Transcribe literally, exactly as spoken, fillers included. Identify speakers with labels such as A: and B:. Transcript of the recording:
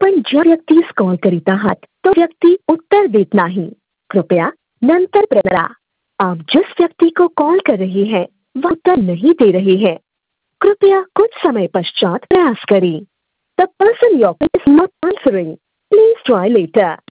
A: पण ज्या व्यक्तीस कॉल करीत आहात तो व्यक्ति उत्तर देत नहीं। कृपया नंतर प्रयत्न। आप जिस व्यक्ति को कॉल कर रहे हैं वह उत्तर नहीं दे रहे हैं। कृपया कुछ समय पश्चात प्रयास करें। The person you are calling is not answering. Please try later.